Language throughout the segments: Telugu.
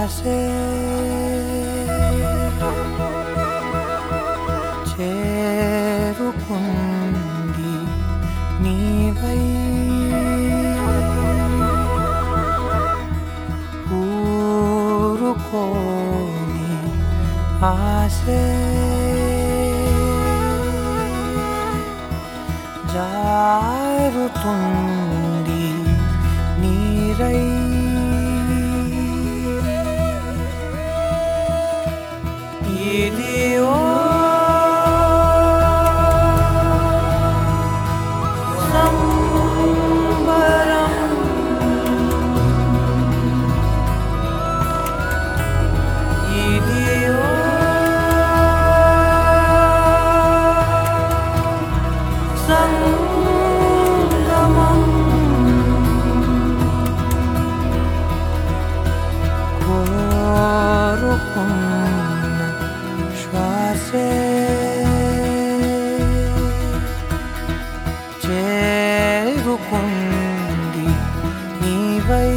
శ్వాసే చేరుకుంది నీవై ఊరుకోని ఆసే జారుతుంది నీరై ఇది సంబరం ఇది సంగమం కోరుకున్న శ్వాసే చేరుకుంది నీవై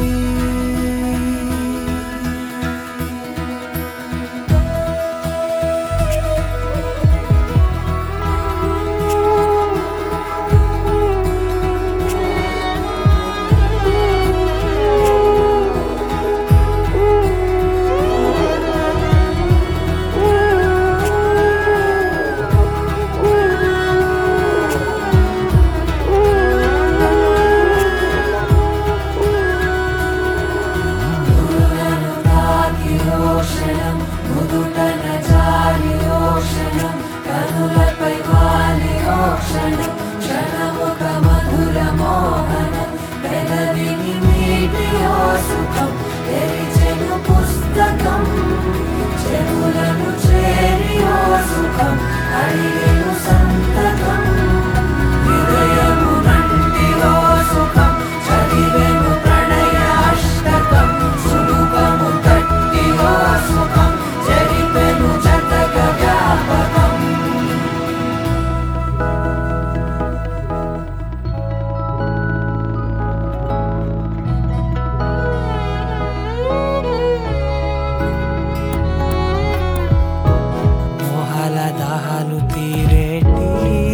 దాహాలు తీరేటి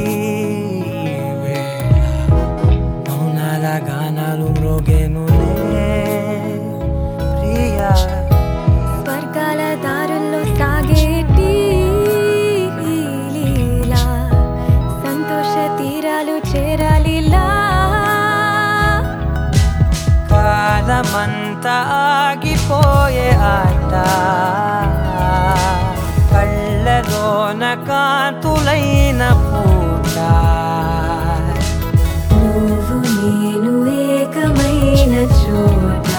వేళ మౌనాల గానాలు మ్రోగేనులే ప్రియా స్వర్గాల దారుల్లో సాగేటి లీలా సంతోష తీరాలు చేరాలిలా కాలమంతా ఆగిపోయే ఆట కళ్ళలోన కాంతులైన పూట నువ్వు నేను ఏకమైన చోట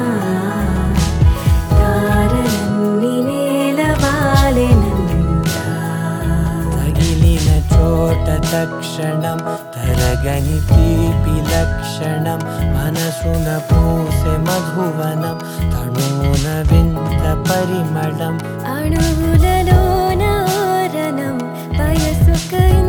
తారలన్నీ నేలవాలెనంట తగిలిన చోట తక్షణం తరగని తీపి లక్షణం మనసున పూసే మధువనం తణున వింత పరిమళం అణువులలోన ఓరణం వయసుకై